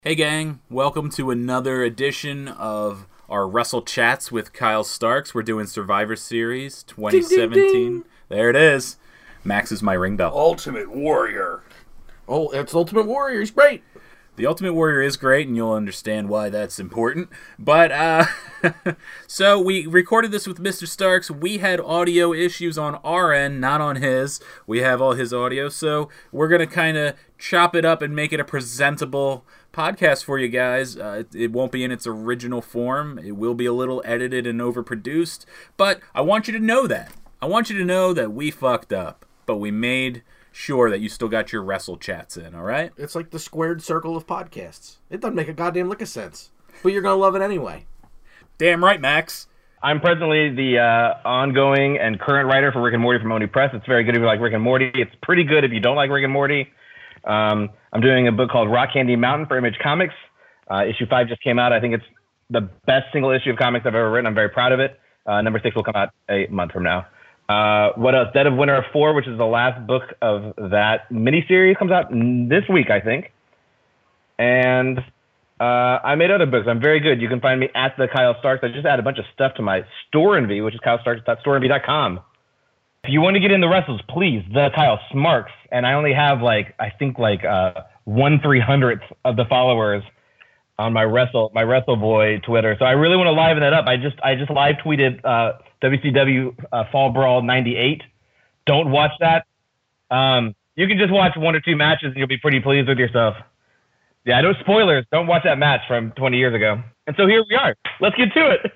Hey gang, welcome to another edition of our Wrestle Chats with Kyle Starks. We're doing Survivor Series 2017. Ding, ding, ding. There it is. Max is my ring bell. Ultimate Warrior. Oh, it's Ultimate Warrior. He's great. The Ultimate Warrior is great, and you'll understand why that's important. But, so we recorded this with Mr. Starks. We had audio issues on our end, not on his. We have all his audio, so we're going to kind of chop it up and make it a presentable podcast for you guys. It won't be in its original form. It will be a little edited and overproduced, but I want you to know that. I want you to know that we fucked up, but we made sure that you still got your Wrestle Chats in, all right? It's like the squared circle of podcasts. It doesn't make a goddamn lick of sense, but you're going to love it anyway. Damn right, Max. I'm presently the ongoing and current writer for Rick and Morty from Oni Press. It's very good if you like Rick and Morty. It's pretty good if you don't like Rick and Morty. I'm doing a book called Rock Candy Mountain for Image Comics. Issue 5 just came out. I think it's the best single issue of comics I've ever written. I'm very proud of it. Number 6 will come out a month from now. What else? Dead of Winter 4, which is the last book of that miniseries, comes out this week, I think. And I made other books. I'm very good. You can find me at the Kyle Starks. I just added a bunch of stuff to my Storenvy, which is kylestarks.storenvy.com. If you want to get in the wrestles, please, the Kyle Smarks. And I only have 1/300th of the followers on my Wrestle Boy Twitter. So I really want to liven that up. I just live tweeted WCW Fall Brawl 98. Don't watch that. You can just watch 1 or 2 matches and you'll be pretty pleased with yourself. Yeah, no spoilers. Don't watch that match from 20 years ago. And so here we are. Let's get to it.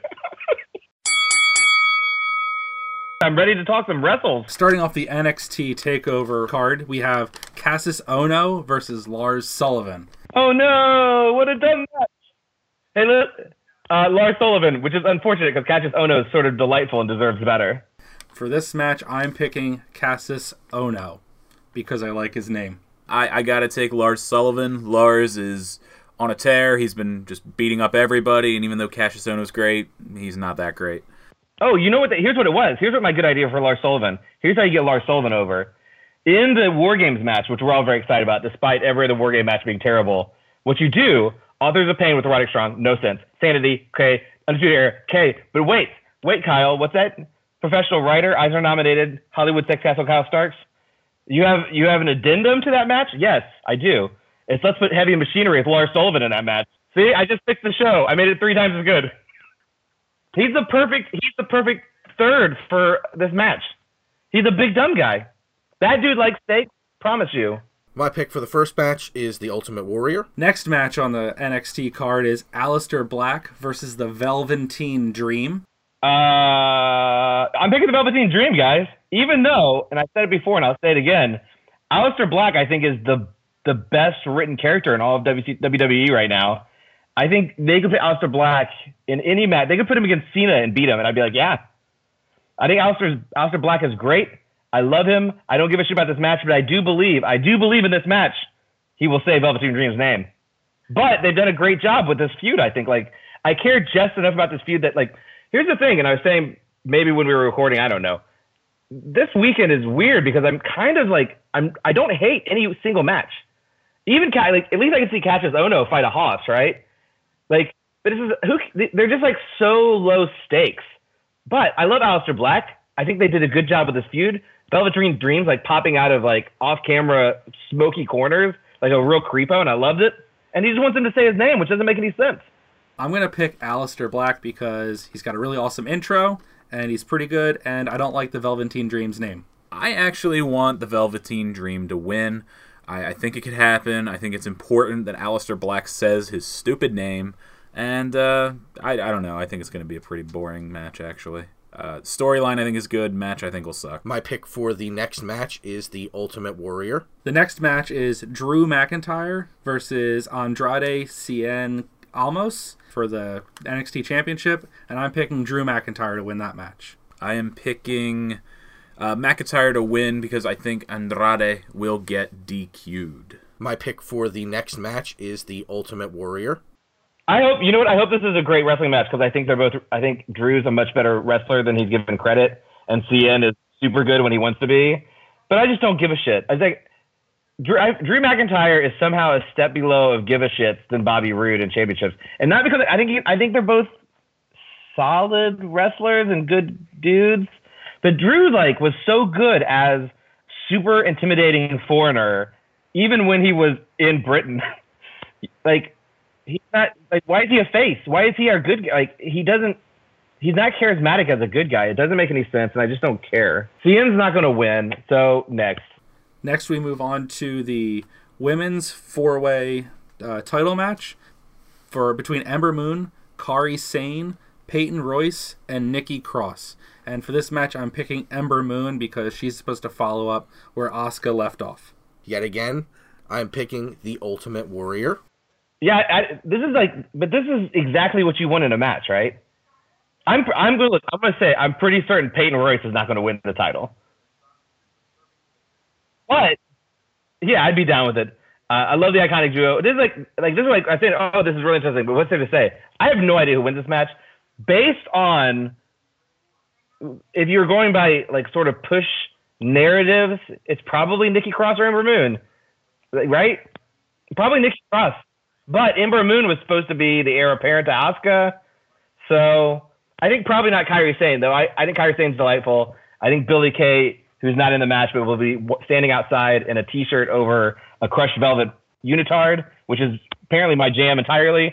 I'm ready to talk some wrestles. Starting off the NXT TakeOver card, we have Kassius Ohno versus Lars Sullivan. Oh no, what a dumb match. Hey, look, Lars Sullivan, which is unfortunate because Kassius Ohno is sort of delightful and deserves better. For this match, I'm picking Kassius Ohno because I like his name. I gotta take Lars Sullivan. Lars is on a tear. He's been just beating up everybody, and even though Kassius Ohno's great, he's not that great. Oh, you know what? Here's what it was. Here's what my good idea for Lars Sullivan. Here's how you get Lars Sullivan over. In the War Games match, which we're all very excited about, despite every other War Game match being terrible, what you do, Authors of Pain with Roderick Strong, no sense. Sanity, okay. Undisputed Era, okay. But wait, Kyle, what's that? Professional writer, Eisner-nominated Hollywood sex castle Kyle Starks? You have an addendum to that match? Yes, I do. It's Let's Put Heavy Machinery with Lars Sullivan in that match. See, I just fixed the show. I made it 3 times as good. He's the perfect third for this match. He's a big dumb guy. That dude likes steak, promise you. My pick for the first match is the Ultimate Warrior. Next match on the NXT card is Aleister Black versus the Velveteen Dream. I'm picking the Velveteen Dream, guys. Even though, and I said it before and I'll say it again, Aleister Black, I think, is the best written character in all of WWE right now. I think they could put Aleister Black in any match. They could put him against Cena and beat him, and I'd be like, yeah. I think Aleister Black is great. I love him. I don't give a shit about this match, but I do believe in this match he will say Velveteen Dream's name. But they've done a great job with this feud, I think. I care just enough about this feud that, here's the thing, and I was saying maybe when we were recording, I don't know. This weekend is weird because I'm kind of I don't hate any single match. Even at least I can see Kassius Ohno fight a Hoss, right? But they're just so low stakes. But I love Aleister Black. I think they did a good job with this feud. Velveteen Dream's popping out of off-camera smoky corners, like a real creepo, and I loved it. And he just wants him to say his name, which doesn't make any sense. I'm going to pick Aleister Black because he's got a really awesome intro, and he's pretty good, and I don't like the Velveteen Dream's name. I actually want the Velveteen Dream to win. I think it could happen. I think it's important that Aleister Black says his stupid name. And I don't know. I think it's going to be a pretty boring match, actually. Storyline, I think, is good. Match, I think, will suck. My pick for the next match is the Ultimate Warrior. The next match is Drew McIntyre versus Andrade Cien Almas for the NXT Championship. And I'm picking Drew McIntyre to win that match. I am picking McIntyre to win because I think Andrade will get DQ'd. My pick for the next match is the Ultimate Warrior. I hope this is a great wrestling match because I think Drew's a much better wrestler than he's given credit, and Cien is super good when he wants to be. But I just don't give a shit. Drew McIntyre is somehow a step below of give a shits than Bobby Roode in championships, and not because I think they're both solid wrestlers and good dudes. But Drew was so good as super intimidating foreigner, even when he was in Britain. He's not why is he a face? Why is he our good guy? He's not charismatic as a good guy. It doesn't make any sense, and I just don't care. CN's not going to win, so next. Next, we move on to the women's four-way title match between Ember Moon, Kairi Sane, Peyton Royce, and Nikki Cross. And for this match, I'm picking Ember Moon because she's supposed to follow up where Asuka left off. Yet again, I'm picking the Ultimate Warrior. Yeah, this is exactly what you want in a match, right? I'm going to say I'm pretty certain Peyton Royce is not going to win the title. But yeah, I'd be down with it. I love the iconic duo. This is I said, oh, this is really interesting. But what's there to say? I have no idea who wins this match. Based on, if you're going by sort of push narratives, it's probably Nikki Cross or Ember Moon, right? Probably Nikki Cross. But Ember Moon was supposed to be the heir apparent to Asuka, so I think probably not Kairi Sane, though. I think Kairi Sane's delightful. I think Billie Kay, who's not in the match but will be standing outside in a T-shirt over a crushed velvet unitard, which is apparently my jam entirely.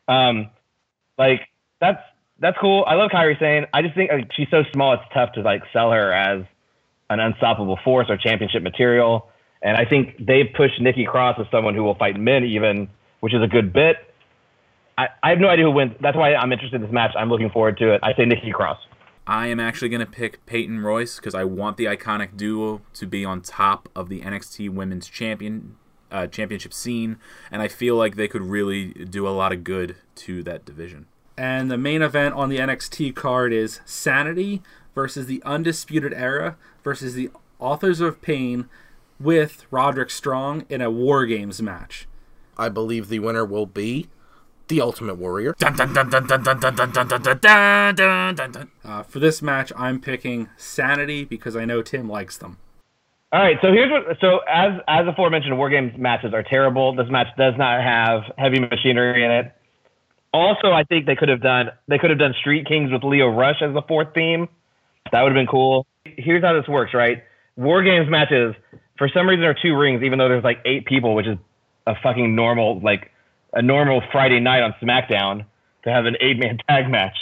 That's cool. I love Kairi Sane. I just think she's so small, it's tough to sell her as an unstoppable force or championship material. And I think they pushed Nikki Cross as someone who will fight men even, which is a good bit. I have no idea who wins. That's why I'm interested in this match. I'm looking forward to it. I say Nikki Cross. I am actually going to pick Peyton Royce because I want the iconic duo to be on top of the NXT Women's Championship scene, and I feel like they could really do a lot of good to that division. And the main event on the NXT card is Sanity versus the Undisputed Era versus the Authors of Pain with Roderick Strong in a War Games match. I believe the winner will be the Ultimate Warrior. Dun, dun, dun, dun, dun, dun, dun, dun, dun, dun, dun, dun, dun, dun. For this match, I'm picking Sanity because I know Tim likes them. All right, so as aforementioned, War Games matches are terrible. This match does not have heavy machinery in it. Also, I think they could have done Street Kings with Leo Rush as the fourth theme. That would have been cool. Here's how this works, right? War Games matches, for some reason, are 2 rings, even though there's 8 people, which is a fucking normal, a normal Friday night on SmackDown to have an 8-man tag match.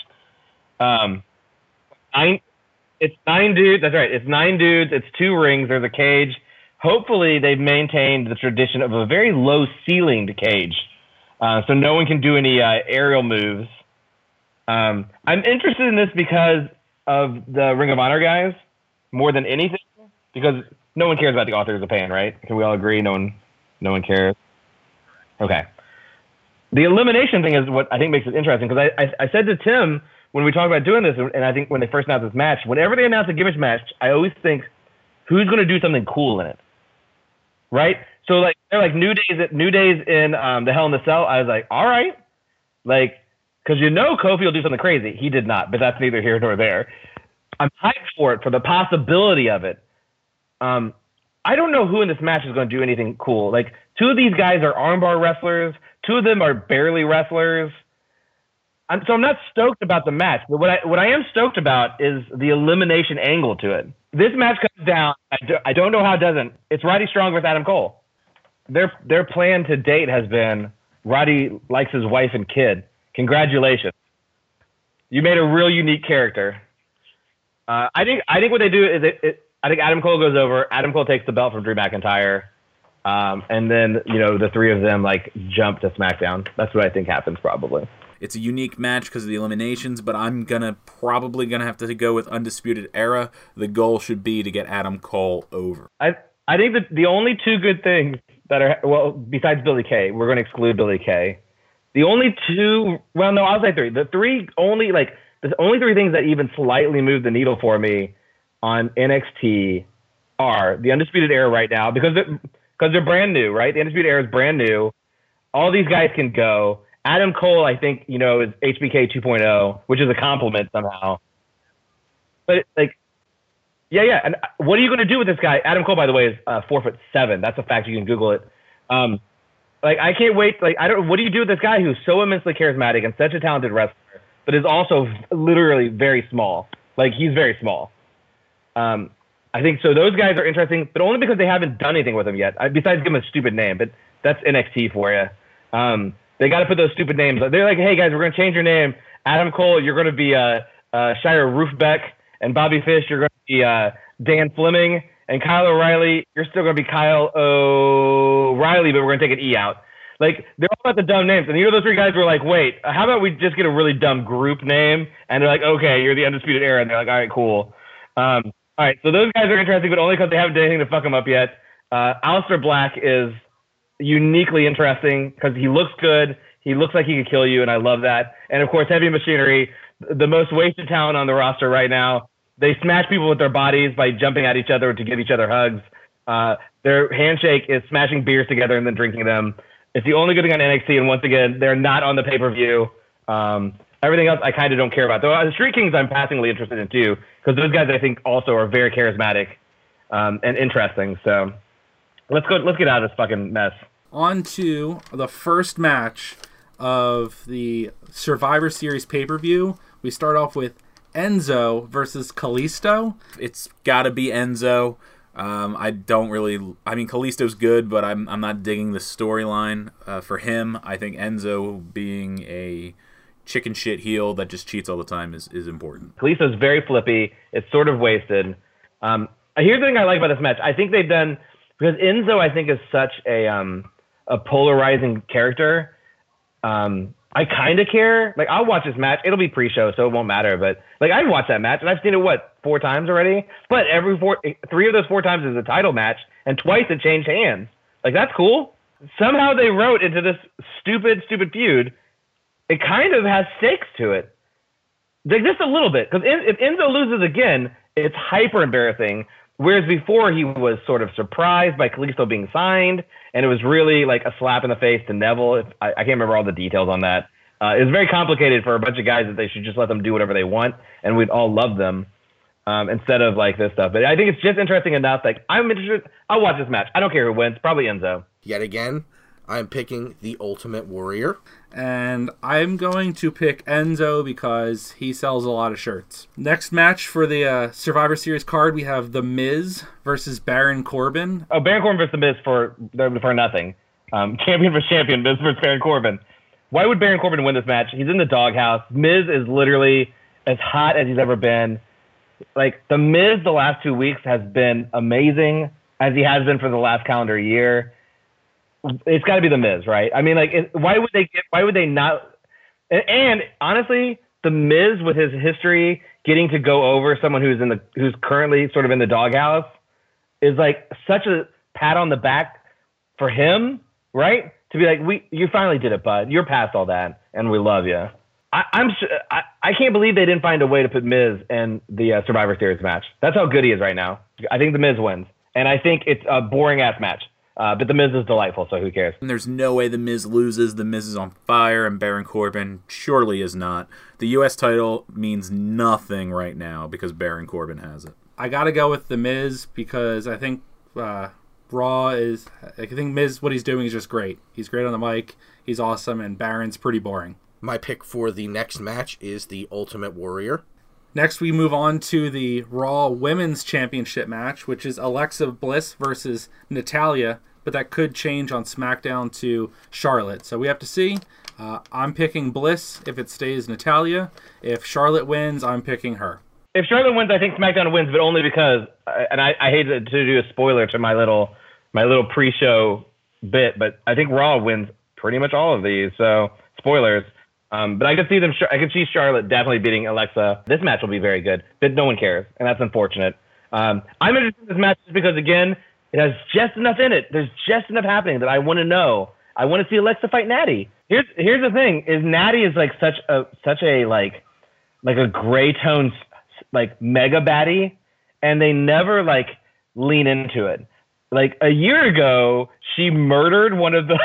It's 9 dudes. That's right. It's 9 dudes. It's 2 rings. There's a cage. Hopefully, they've maintained the tradition of a very low-ceilinged cage, so no one can do any aerial moves. I'm interested in this because of the Ring of Honor guys more than anything, because no one cares about the Authors of Pain, right? Can we all agree? No one cares. Okay. The elimination thing is what I think makes it interesting, because I said to Tim when we talked about doing this, and I think when they first announced this match, whenever they announce a gimmick match, I always think, who's going to do something cool in it, right? So they're New Days in the Hell in the Cell. I was like, all right, because Kofi will do something crazy. He did not, but that's neither here nor there. I'm hyped for it, for the possibility of it. I don't know who in this match is going to do anything cool. 2 of these guys are armbar wrestlers. 2 of them are barely wrestlers. So I'm not stoked about the match. But what I am stoked about is the elimination angle to it. This match comes down. I don't know how it doesn't. It's Roddy Strong versus Adam Cole. Their plan to date has been Roddy likes his wife and kid. Congratulations. You made a real unique character. I think what they do is I think Adam Cole goes over. Adam Cole takes the belt from Drew McIntyre. And then, the 3 of them jump to SmackDown. That's what I think happens probably. It's a unique match because of the eliminations, but I'm probably gonna have to go with Undisputed Era. The goal should be to get Adam Cole over. I think that the only 2 good things that are, besides Billie Kay, we're going to exclude Billie Kay. The only 2, I'll say 3. The 3 only, the only 3 things that even slightly move the needle for me on NXT are the Undisputed Era right now, because they're brand new, right? The Undisputed Era is brand new. All these guys can go. Adam Cole, I think, is HBK 2.0, which is a compliment somehow. But Yeah. And what are you going to do with this guy? Adam Cole, by the way, is 4'7". That's a fact. You can Google it. Like, I can't wait. Like, what do you do with this guy who's so immensely charismatic and such a talented wrestler, but is also literally very small? Like, he's very small. I think so. Those guys are interesting, but only because they haven't done anything with him yet. Besides give him a stupid name, but that's NXT for you. They got to put those stupid names. They're like, hey guys, we're gonna change your name. Adam Cole, you're gonna be Shire Roofbeck, and Bobby Fish, you're gonna be Dan Fleming, and Kyle O'Reilly, you're still gonna be Kyle O'Reilly, but we're gonna take an E out. Like, they're all about the dumb names, and those three guys were like, wait, how about we just get a really dumb group name? And they're like, okay, you're the Undisputed Era, and they're like, all right, cool. All right, so those guys are interesting, but only because they haven't done anything to fuck them up yet. Aleister Black is uniquely interesting because he looks good. He looks like he could kill you, and I love that. And, of course, Heavy Machinery, the most wasted talent on the roster right now. They smash people with their bodies by jumping at each other to give each other hugs. Their handshake is smashing beers together and then drinking them. It's the only good thing on NXT, and once again, they're not on the pay-per-view. Everything else I kind of don't care about. Though the Street Kings I'm passingly interested in too, because those guys I think also are very charismatic and interesting. So let's get out of this fucking mess. On to the first match of the Survivor Series pay-per-view. We start off with Enzo versus Kalisto. It's got to be Enzo. I mean, Kalisto's good, but I'm not digging the storyline for him. I think Enzo being a chicken shit heel that just cheats all the time is important. Kalisto's very flippy. It's sort of wasted. Here's the thing I like about this match. I think they've done, because Enzo I think is such a polarizing character. I kind of care. Like, I'll watch this match. It'll be pre-show, so it won't matter. But like, I'd watch that match, and I've seen it 4 times already. But 3 of those 4 times is a title match, and twice it changed hands. Like, that's cool. Somehow they wrote into this stupid feud. It kind of has stakes to it. Like, just a little bit. Because if Enzo loses again, it's hyper embarrassing. Whereas before he was sort of surprised by Kalisto being signed, and it was really like a slap in the face to Neville. I can't remember all the details on that. It was very complicated for a bunch of guys that they should just let them do whatever they want, and we'd all love them instead of like this stuff. But I think it's just interesting enough. Like, I'm interested. I'll watch this match. I don't care who wins. Probably Enzo. Yet again, I'm picking the Ultimate Warrior. And I'm going to pick Enzo because he sells a lot of shirts. Next match for the Survivor Series card, we have The Miz versus Baron Corbin. Oh, Baron Corbin versus The Miz for nothing. Champion versus champion, Miz versus Baron Corbin. Why would Baron Corbin win this match? He's in the doghouse. Miz is literally as hot as he's ever been. Like, The Miz the last 2 weeks has been amazing, as he has been for the last calendar year. It's got to be The Miz, right? I mean, like, why would they not? And honestly, The Miz, with his history, getting to go over someone who's currently sort of in the doghouse, is like such a pat on the back for him, right? To be like, you finally did it, bud. You're past all that, and we love you. I can't believe they didn't find a way to put Miz in the Survivor Series match. That's how good he is right now. I think The Miz wins, and I think it's a boring ass match. But The Miz is delightful, so who cares? And there's no way The Miz loses. The Miz is on fire, and Baron Corbin surely is not. The U.S. title means nothing right now because Baron Corbin has it. I got to go with The Miz because I think Raw is... I think Miz, what he's doing is just great. He's great on the mic. He's awesome, and Baron's pretty boring. My pick for the next match is the Ultimate Warrior. Next, we move on to the Raw Women's Championship match, which is Alexa Bliss versus Natalya, but that could change on SmackDown to Charlotte. So we have to see. I'm picking Bliss if it stays Natalya. If Charlotte wins, I'm picking her. If Charlotte wins, I think SmackDown wins, but only because, and I hate to do a spoiler to my little pre-show bit, but I think Raw wins pretty much all of these. So spoilers. But I could see I could see Charlotte definitely beating Alexa. This match will be very good, but no one cares, and that's unfortunate. I'm interested in this match just because, again, it has just enough in it. There's just enough happening that I want to know. I want to see Alexa fight Natty. Here's the thing: is Natty is like such a like a gray tone like mega baddie, and they never like lean into it. Like a year ago, she murdered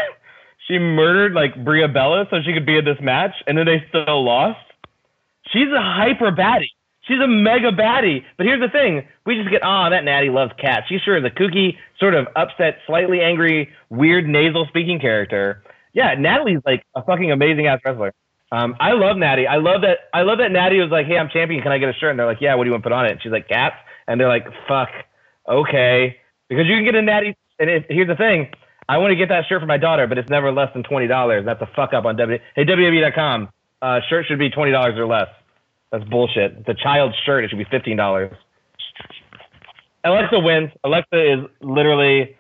like Bria Bella so she could be in this match, and then they still lost. She's a hyper baddie. She's a mega baddie. But here's the thing. We just get, that Natty loves cats. She sure is a kooky, sort of upset, slightly angry, weird nasal speaking character. Yeah, Natalie's like a fucking amazing ass wrestler. I love Natty. I love that Natty was like, hey, I'm champion. Can I get a shirt? And they're like, yeah, what do you want to put on it? And she's like, cats. And they're like, fuck, okay. Because you can get a Natty. And here's the thing. I want to get that shirt for my daughter, but it's never less than $20. That's a fuck up on WWE. Hey, WWE.com. Shirt should be $20 or less. That's bullshit. It's a child's shirt. It should be $15. Alexa wins. Alexa is literally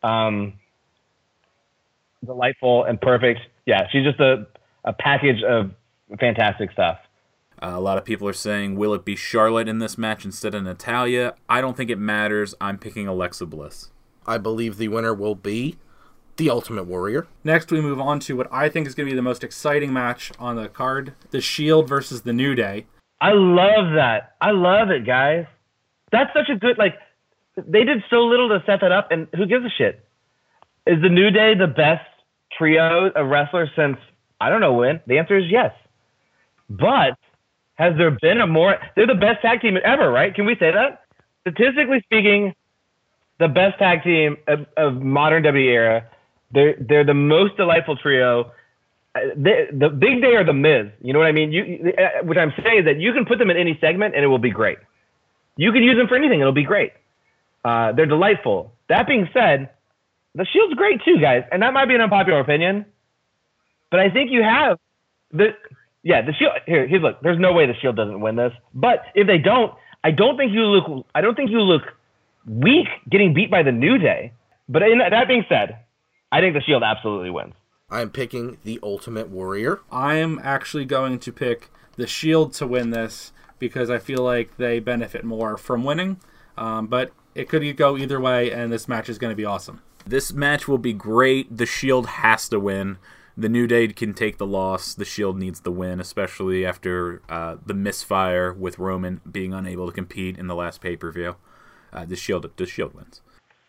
delightful and perfect. Yeah, she's just a package of fantastic stuff. A lot of people are saying, will it be Charlotte in this match instead of Natalya? I don't think it matters. I'm picking Alexa Bliss. I believe the winner will be the Ultimate Warrior. Next, we move on to what I think is going to be the most exciting match on the card, The Shield versus The New Day. I love that. I love it, guys. That's such a good, they did so little to set that up, and who gives a shit? Is The New Day the best trio of wrestlers since, I don't know when? The answer is yes. But has there been they're the best tag team ever, right? Can we say that? Statistically speaking, the best tag team of modern WWE era. They're the most delightful trio. The Big Day or the Miz, you know what I mean? What I'm saying is that you can put them in any segment and it will be great. You can use them for anything, it'll be great. They're delightful. That being said, the Shield's great too, guys, and that might be an unpopular opinion, but I think you have the Shield. Here's look. There's no way the Shield doesn't win this, but if they don't, I don't think you look weak getting beat by the New Day. But that being said, I think the Shield absolutely wins. I'm picking the Ultimate Warrior. I am actually going to pick the Shield to win this because I feel like they benefit more from winning. But it could go either way, and this match is going to be awesome. This match will be great. The Shield has to win. The New Day can take the loss. The Shield needs the win, especially after the misfire with Roman being unable to compete in the last pay-per-view. The Shield wins.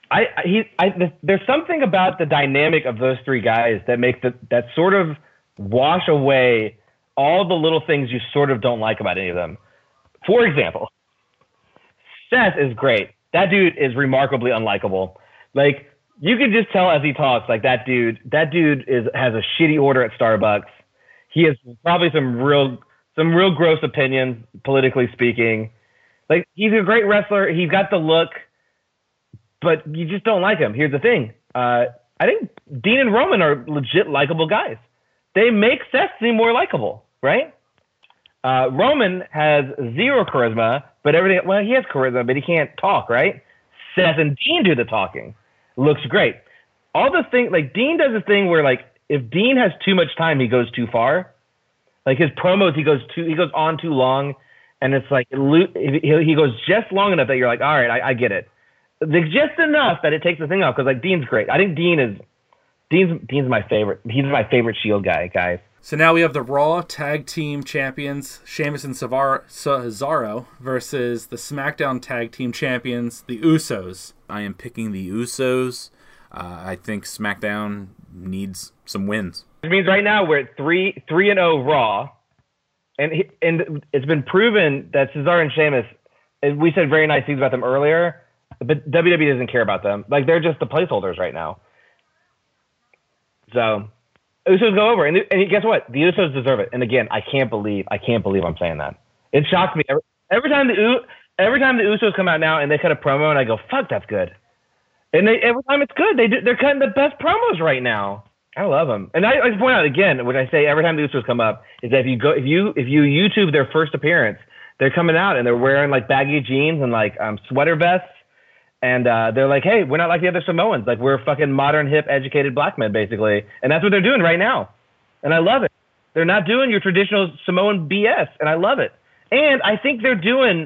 There's something about the dynamic of those three guys that makes that sort of wash away all the little things you sort of don't like about any of them. For example, Seth is great. That dude is remarkably unlikable. Like, you can just tell as he talks, like, that dude has a shitty order at Starbucks. He has probably some real gross opinions, politically speaking. Like, he's a great wrestler. He's got the look, but you just don't like him. Here's the thing. I think Dean and Roman are legit likable guys. They make Seth seem more likable, right? Roman has zero charisma, but he has charisma, but he can't talk, right? Seth and Dean do the talking. Looks great. All the thing, like, Dean does a thing where, like, if Dean has too much time, he goes too far. Like, his promos, he goes on too long, and it's like he goes just long enough that you're like, all right, I get it. Just enough that it takes the thing off, because, like, Dean's great. I think Dean's my favorite. He's my favorite Shield guy, guys. So now we have the Raw Tag Team Champions, Sheamus and Cesaro, versus the SmackDown Tag Team Champions, the Usos. I am picking the Usos. I think SmackDown needs some wins. It means right now we're at 3-0 Raw, and it's been proven that Cesaro and Sheamus, we said very nice things about them earlier, but WWE doesn't care about them. Like, they're just the placeholders right now. So Usos go over, and guess what? The Usos deserve it. And again, I can't believe I'm saying that. It shocks me every time the Usos come out now and they cut a promo, and I go, "Fuck, that's good." And every time it's good, they're cutting the best promos right now. I love them. And I like to point out again, what I say every time the Usos come up is that if you YouTube their first appearance, they're coming out and they're wearing like baggy jeans and like sweater vests. And they're like, hey, we're not like the other Samoans. Like, we're fucking modern, hip, educated black men, basically. And that's what they're doing right now. And I love it. They're not doing your traditional Samoan BS, and I love it. And I think they're doing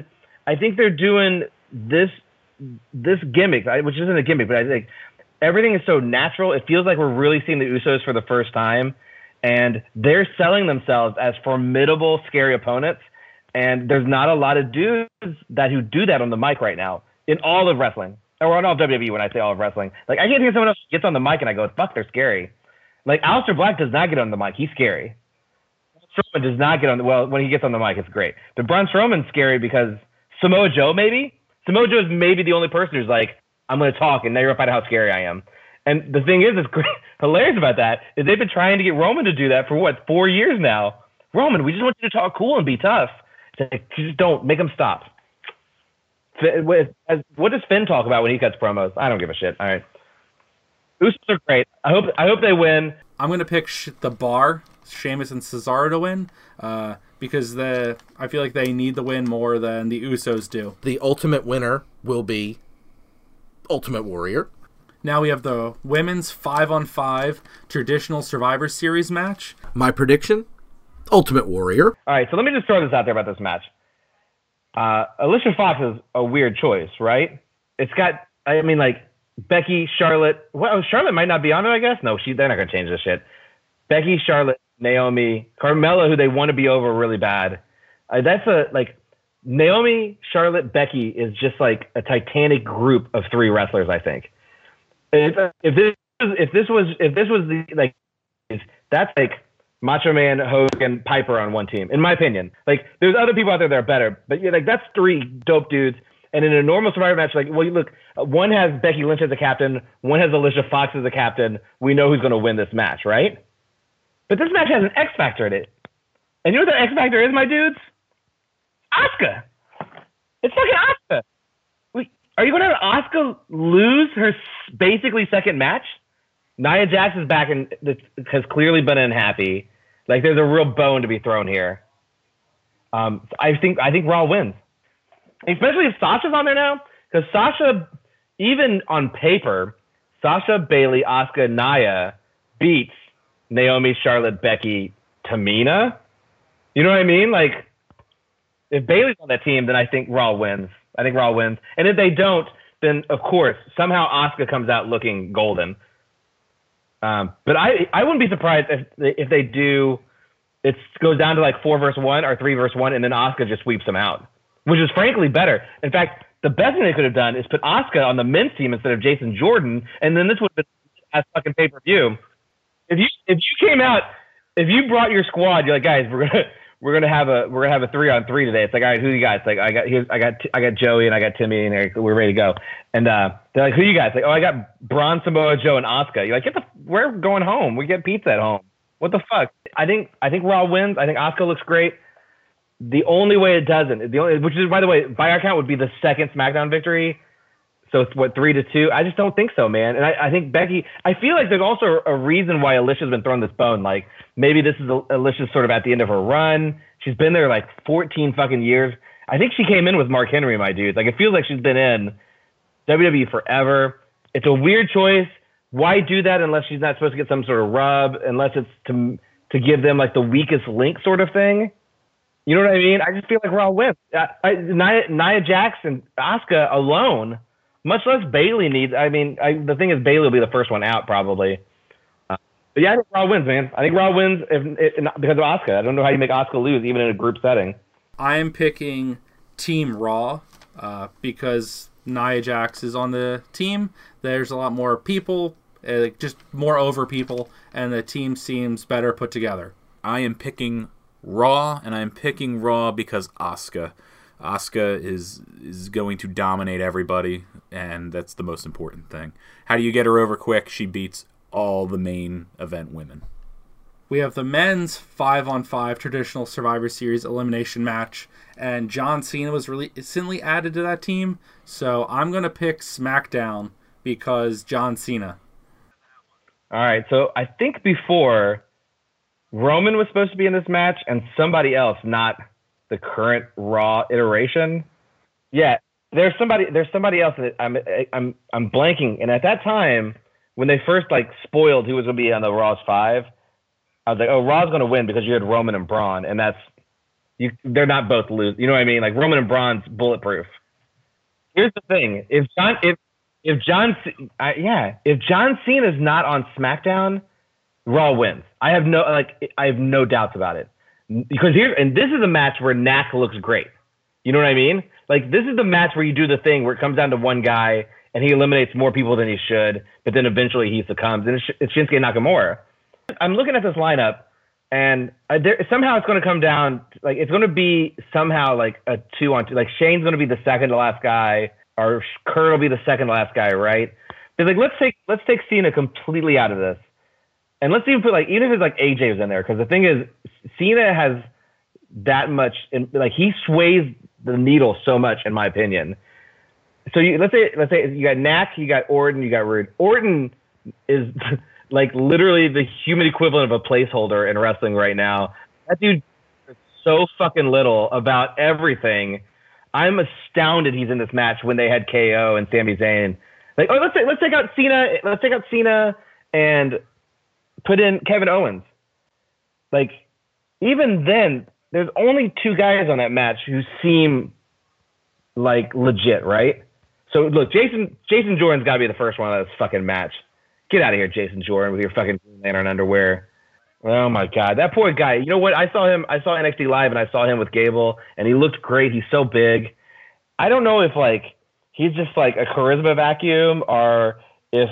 this gimmick, which isn't a gimmick, but I think everything is so natural. It feels like we're really seeing the Usos for the first time. And they're selling themselves as formidable, scary opponents. And there's not a lot of dudes who do that on the mic right now. In all of wrestling, or in all of WWE when I say all of wrestling. Like, I can't think of someone else gets on the mic and I go, fuck, they're scary. Like, Aleister Black does not get on the mic. He's scary. Strowman does not get on when he gets on the mic, it's great. But Braun Strowman's scary because Samoa Joe maybe? Samoa Joe is maybe the only person who's like, I'm going to talk, and now you're going to find out how scary I am. And the thing is, it's great, hilarious about that is they've been trying to get Roman to do that for 4 years now. Roman, we just want you to talk cool and be tough. It's like, just don't make him stop. What does Finn talk about when he cuts promos? I don't give a shit. All right, Usos are great. I hope they win. I'm going to pick the Bar, Sheamus and Cesaro to win, because I feel like they need the win more than the Usos do. The ultimate winner will be Ultimate Warrior. Now we have the women's 5-on-5 traditional Survivor Series match. My prediction, Ultimate Warrior. All right, so let me just throw this out there about this match. Alicia Fox is a weird choice, right? It's got, I mean, like, Becky, Charlotte. Well, Charlotte might not be on it, I guess. No, they're not going to change this shit. Becky, Charlotte, Naomi, Carmella, who they want to be over really bad. That's Naomi, Charlotte, Becky is just like a titanic group of 3 wrestlers, I think. If this was the like, that's like Macho Man, Hogan, Piper on one team, in my opinion. Like, there's other people out there that are better, but yeah, like that's 3 dope dudes. And in a normal Survivor match, like, well, look, one has Becky Lynch as a captain, one has Alicia Fox as a captain. We know who's going to win this match, right? But this match has an X factor in it. And you know what that X factor is, my dudes? Asuka. It's fucking Asuka. Are you going to have Asuka lose her basically second match? Nia Jax is back and has clearly been unhappy. Like, there's a real bone to be thrown here. I think Raw wins. Especially if Sasha's on there now. Because Sasha, even on paper, Sasha, Bayley, Asuka, Nia beats Naomi, Charlotte, Becky, Tamina. You know what I mean? Like, if Bayley's on that team, then I think Raw wins. And if they don't, then, of course, somehow Asuka comes out looking golden. But I wouldn't be surprised if they do, it goes down to like 4 versus 1 or 3 versus 1, and then Asuka just sweeps them out, which is frankly better. In fact, the best thing they could have done is put Asuka on the men's team instead of Jason Jordan, and then this would have been a fucking pay-per-view. If you came out, if you brought your squad, you're like, guys, we're gonna have a 3-on-3 today. It's like, all right, who you guys? Like, I got Joey and I got Timmy and Eric. We're ready to go. And they're like, who you guys? Like, oh, I got Braun, Samoa Joe, and Asuka. You're like, we're going home. We get pizza at home. What the fuck? I think Raw wins. I think Asuka looks great. The only way it doesn't, which is, by the way, by our count, would be the second SmackDown victory. So it's 3-2. I just don't think so, man. And I think Becky. I feel like there's also a reason why Alicia's been throwing this bone. Like, maybe this is Alicia's sort of at the end of her run. She's been there like 14 fucking years. I think she came in with Mark Henry, my dude. Like, it feels like she's been in WWE forever. It's a weird choice. Why do that unless she's not supposed to get some sort of rub? Unless it's to give them like the weakest link sort of thing. You know what I mean? I just feel like Raw wins. Nia Jax and Asuka alone. Much less Bayley needs. I mean, the thing is, Bayley will be the first one out probably. But yeah, I think Raw wins, man. I think Raw wins because of Asuka. I don't know how you make Asuka lose even in a group setting. I am picking Team Raw because Nia Jax is on the team. There's a lot more people, just more over people, and the team seems better put together. I am picking Raw, and I am picking Raw because Asuka. Asuka is going to dominate everybody, and that's the most important thing. How do you get her over quick? She beats all the main event women. We have the men's 5-on-5 traditional Survivor Series elimination match, and John Cena was recently added to that team, so I'm going to pick SmackDown because John Cena. All right, so I think before, Roman was supposed to be in this match, and somebody else, not the current Raw iteration. Yeah, there's somebody else that I'm blanking. And at that time, when they first like spoiled who was going to be on the Raw's 5, I was like, oh, Raw's going to win because you had Roman and Braun, and they're not both lose. You know what I mean? Like, Roman and Braun's bulletproof. Here's the thing: if John Cena's not on SmackDown, Raw wins. I have no doubts about it. Because this is a match where Knack looks great. You know what I mean? Like, this is the match where you do the thing where it comes down to one guy and he eliminates more people than he should, but then eventually he succumbs. And it's Shinsuke Nakamura. I'm looking at this lineup. And somehow it's going to come down, like it's going to be somehow like a 2-on-2. Like Shane's going to be the second to last guy, or Kurt will be the second to last guy, right? But like let's take Cena completely out of this, and let's even put like even if it's like AJ was in there, because the thing is Cena has that much, like he sways the needle so much, in my opinion. So let's say you got Knack, you got Orton, you got Rude. Orton is like literally the human equivalent of a placeholder in wrestling right now. That dude is so fucking little about everything. I'm astounded he's in this match when they had KO and Sami Zayn. Like, oh, let's take out Cena. Let's take out Cena and put in Kevin Owens. Like, even then, there's only 2 guys on that match who seem like legit, right? So look, Jason Jordan's got to be the first one of this fucking match. Get out of here, Jason Jordan, with your fucking Green Lantern underwear. Oh my God, that poor guy. You know what? I saw NXT Live and I saw him with Gable, and he looked great. He's so big. I don't know if like he's just like a charisma vacuum, or if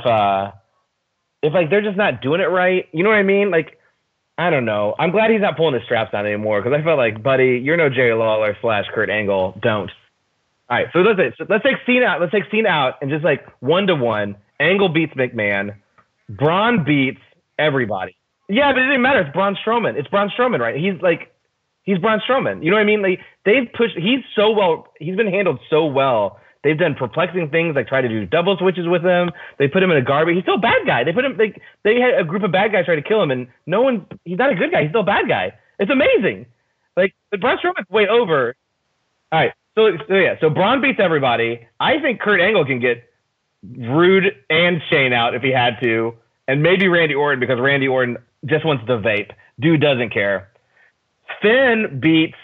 like they're just not doing it right. You know what I mean? Like, I don't know. I'm glad he's not pulling his straps down anymore, because I felt like, buddy, you're no Jerry Lawler / Kurt Angle. Don't. All right, so let's take Cena out. Let's take Cena out and just like 1-to-1. Angle beats McMahon. Braun beats everybody. Yeah, but it didn't matter. It's Braun Strowman. It's Braun Strowman, right? He's Braun Strowman. You know what I mean? Like they've pushed. He's been handled so well. They've done perplexing things, like try to do double switches with him. They put him in a garbage. He's still a bad guy. They had a group of bad guys try to kill him, and he's not a good guy. He's still a bad guy. It's amazing. Like, but Braun Strowman's way over. All right. So Braun beats everybody. I think Kurt Angle can get Rude and Shane out if he had to, and maybe Randy Orton, because Randy Orton just wants to vape. Dude doesn't care. Finn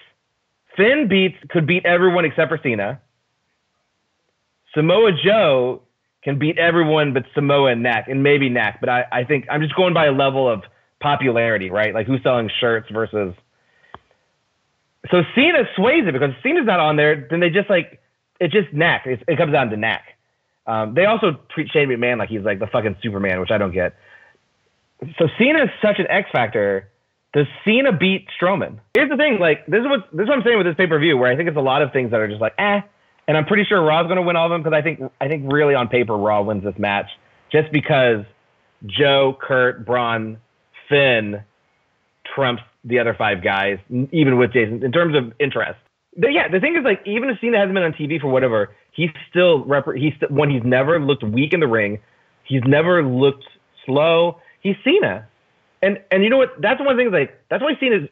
could beat everyone except for Cena. Samoa Joe can beat everyone but Samoa and Knack, and maybe Knack. But I think I'm just going by a level of popularity, right? Like who's selling shirts versus. So Cena sways it, because Cena's not on there. Then they just like it's just Knack. It comes down to Knack. They also treat Shane McMahon like he's like the fucking Superman, which I don't get. So Cena is such an X factor. Does Cena beat Strowman? Here's the thing, like this is what I'm saying with this pay-per-view, where I think it's a lot of things that are just like and I'm pretty sure Raw's going to win all of them, because I think really on paper Raw wins this match, just because Joe, Kurt, Braun, Finn trumps the other 5 guys, even with Jason in terms of interest. The thing is, like, even if Cena hasn't been on TV for whatever, he's never looked weak in the ring. He's never looked slow. He's Cena. And you know what? That's one thing, like, that's why Cena's,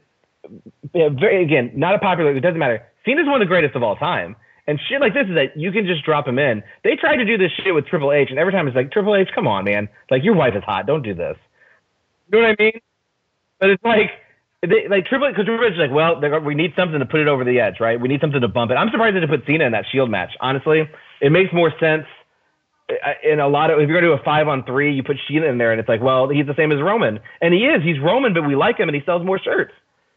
again, not a popular, it doesn't matter. Cena's one of the greatest of all time. And shit like this is that you can just drop him in. They tried to do this shit with Triple H, and every time it's like, Triple H, come on, man. Like, your wife is hot. Don't do this. You know what I mean? But it's like, Triple H is like, well, we need something to put it over the edge, right? We need something to bump it. I'm surprised they didn't put Cena in that Shield match. Honestly, it makes more sense in a lot of, if you're going to do a 5-on-3, you put Cena in there, and it's like, well, he's the same as Roman. And he is. He's Roman, but we like him, and he sells more shirts.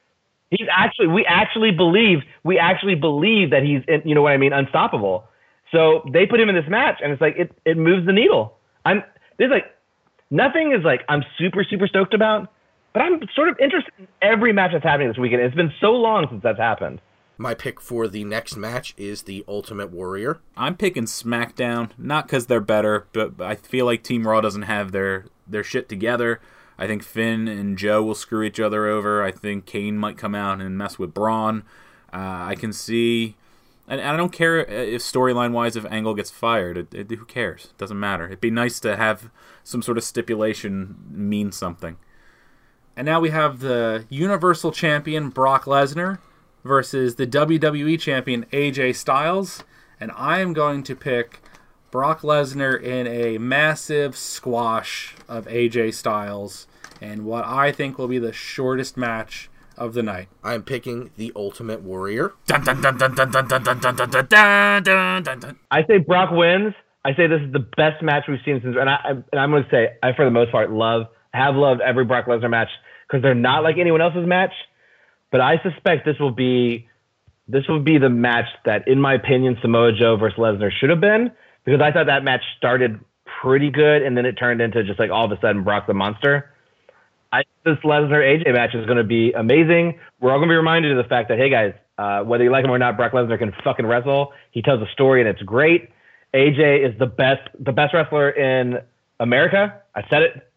We actually believe that he's, you know what I mean, unstoppable. So they put him in this match, and it's like, it moves the needle. There's like, nothing is like, I'm super, super stoked about, but I'm sort of interested in every match that's happening this weekend. It's been so long since that's happened. My pick for the next match is the Ultimate Warrior. I'm picking SmackDown, not because they're better, but I feel like Team Raw doesn't have their shit together. I think Finn and Joe will screw each other over. I think Kane might come out and mess with Braun. I can see... And I don't care if storyline-wise if Angle gets fired. Who cares? It doesn't matter. It'd be nice to have some sort of stipulation mean something. And now we have the Universal Champion Brock Lesnar versus the WWE Champion AJ Styles. And I am going to pick Brock Lesnar in a massive squash of AJ Styles and what I think will be the shortest match of the night. I'm picking the Ultimate Warrior. Dun, dun, dun, dun, dun, dun, dun, dun, dun, dun, dun, dun, dun, dun. I say Brock wins. I say this is the best match we've seen since, and I'm going to say I, for the most part, have loved every Brock Lesnar match, because they're not like anyone else's match. But I suspect this will be the match that, in my opinion, Samoa Joe versus Lesnar should have been, because I thought that match started pretty good, and then it turned into just like all of a sudden Brock the Monster. This Lesnar AJ match is going to be amazing. We're all going to be reminded of the fact that, hey guys, whether you like him or not, Brock Lesnar can fucking wrestle. He tells a story and it's great. AJ is the best wrestler in America. I said it.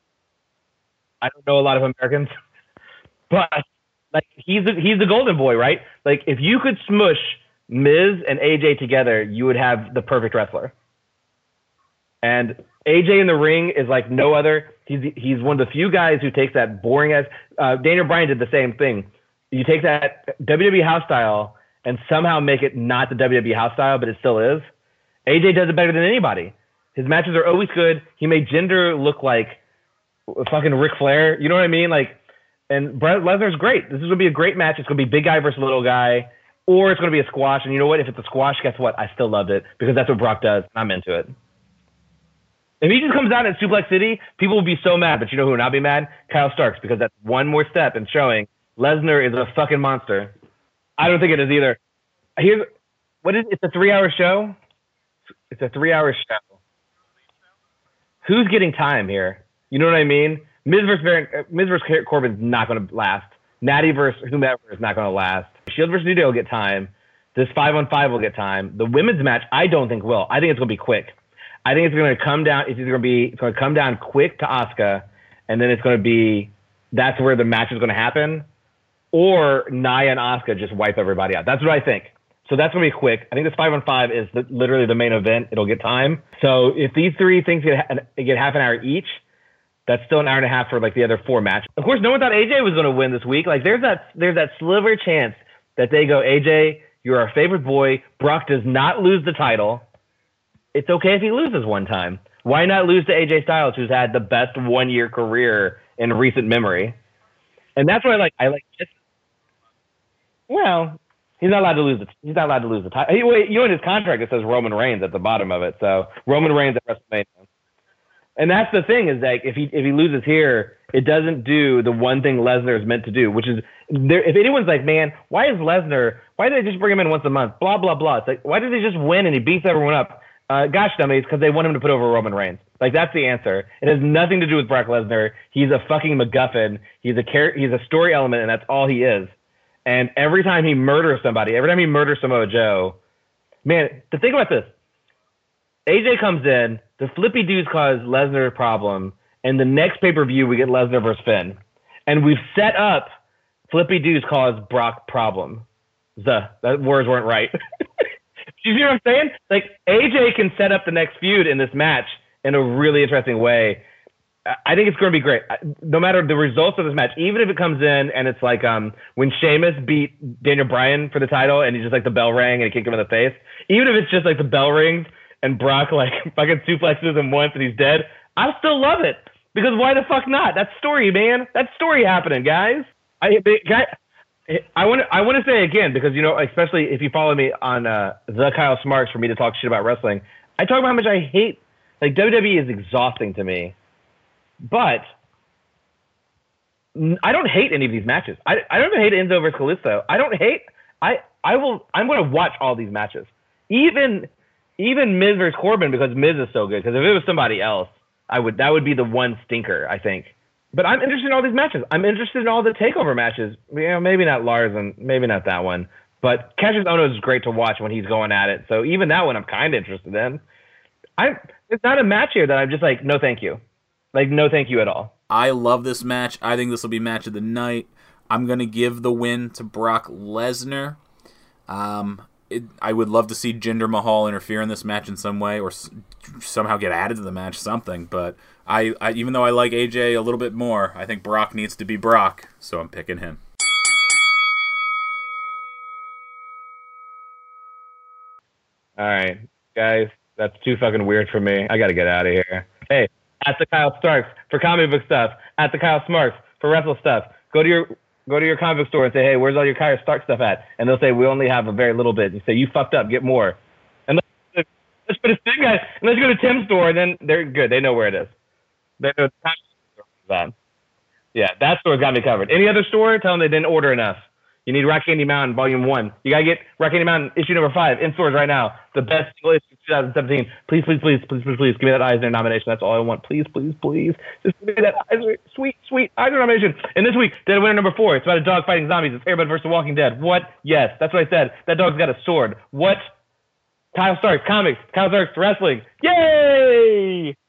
I don't know a lot of Americans, but like he's the golden boy, right? Like if you could smush Miz and AJ together, you would have the perfect wrestler. And AJ in the ring is like no other. He's one of the few guys who takes that boring ass. Daniel Bryan did the same thing. You take that WWE house style and somehow make it not the WWE house style, but it still is. AJ does it better than anybody. His matches are always good. He made Jinder look like fucking Ric Flair. You know what I mean? Like, and Brock Lesnar's great. This is gonna be a great match. It's gonna be big guy versus little guy, or it's gonna be a squash. And you know what? If it's a squash, guess what? I still loved it because that's what Brock does. I'm into it. If he just comes out at Suplex City, people will be so mad. But you know who will not be mad? Kyle Starks, because that's one more step in showing Lesnar is a fucking monster. I don't think it is either. It's a 3-hour show? It's a 3-hour show. Who's getting time here? You know what I mean? Miz versus Corbin's not going to last. Natty versus whomever is not going to last. Shield versus New Day will get time. This 5-on-5 will get time. The women's match, I don't think will. I think it's going to be quick. I think it's going to come down. It's going to come down quick to Asuka, and then it's going to be that's where the match is going to happen, or Nia and Asuka just wipe everybody out. That's what I think. So that's going to be quick. I think this 5-on-5 is literally the main event. It'll get time. So if these three things get half an hour each, that's still an hour and a half for like the other 4 matches. Of course, no one thought AJ was going to win this week. Like there's that sliver chance that they go, AJ, you're our favorite boy. Brock does not lose the title. It's okay if he loses one time. Why not lose to AJ Styles, who's had the best 1-year career in recent memory? And that's what I like. Well, he's not allowed to lose the title. In his contract it says Roman Reigns at the bottom of it. So Roman Reigns at WrestleMania. And that's the thing is that if he loses here, it doesn't do the one thing Lesnar is meant to do, which is if anyone's like, man, why do they just bring him in once a month? Blah blah blah. It's like, why did they just win and he beats everyone up? Gosh, dummies, because they want him to put over Roman Reigns. Like, that's the answer. It has nothing to do with Brock Lesnar. He's a fucking MacGuffin. He's a story element, and that's all he is. And every time he murders somebody, every time he murders Samoa Joe, man, to think about this. AJ comes in, the flippy dudes cause Lesnar a problem, and the next pay-per-view we get Lesnar versus Finn. And we've set up flippy dudes cause Brock problem. That words weren't right. You see what I'm saying? Like, AJ can set up the next feud in this match in a really interesting way. I think it's going to be great. No matter the results of this match, even if it comes in and it's like when Sheamus beat Daniel Bryan for the title and he's just like the bell rang and he kicked him in the face, even if it's just like the bell rings and Brock like fucking suplexes him once and he's dead, I still love it. Because why the fuck not? That's story, man. That's story happening, guys. I want to say again, because, you know, especially if you follow me on the Kyle Smarks for me to talk shit about wrestling, I talk about how much I hate, like, WWE is exhausting to me, but I don't hate any of these matches. I don't even hate Enzo versus Kalisto. I'm going to watch all these matches. Even Miz versus Corbin, because Miz is so good, because if it was somebody else, that would be the one stinker, I think. But I'm interested in all these matches. I'm interested in all the takeover matches. You know, maybe not Lars and maybe not that one. But Cassius Ohno is great to watch when he's going at it. So even that one I'm kind of interested in. It's not a match here that I'm just like, no thank you. Like, no thank you at all. I love this match. I think this will be match of the night. I'm going to give the win to Brock Lesnar. I would love to see Jinder Mahal interfere in this match in some way or somehow get added to the match, something. But I even though I like AJ a little bit more, I think Brock needs to be Brock, so I'm picking him. All right, guys, that's too fucking weird for me. I got to get out of here. Hey, at the Kyle Starks for comic book stuff, at the Kyle Smarks for wrestle stuff. Go to your comic book store and say, hey, where's all your Kyle Stark stuff at? And they'll say, we only have a very little bit. And you say, you fucked up, get more. And let's put a big guy, and let's go to Tim's store, and then they're good. They know where it is. They know the store. Yeah, that store's got me covered. Any other store, tell them they didn't order enough. You need Rock Candy Mountain Volume 1. You got to get Rock Candy Mountain issue number 5 in stores right now. The best single issue of 2017. Please, please, please, please, please, please give me that Eisner nomination. That's all I want. Please, please, please. Just give me that Eisner, sweet, sweet Eisner nomination. And this week, Dead Winter number 4. It's about a dog fighting zombies. It's Airbud versus The Walking Dead. What? Yes, that's what I said. That dog's got a sword. What? Kyle Starks Comics. Kyle Starks Wrestling. Yay!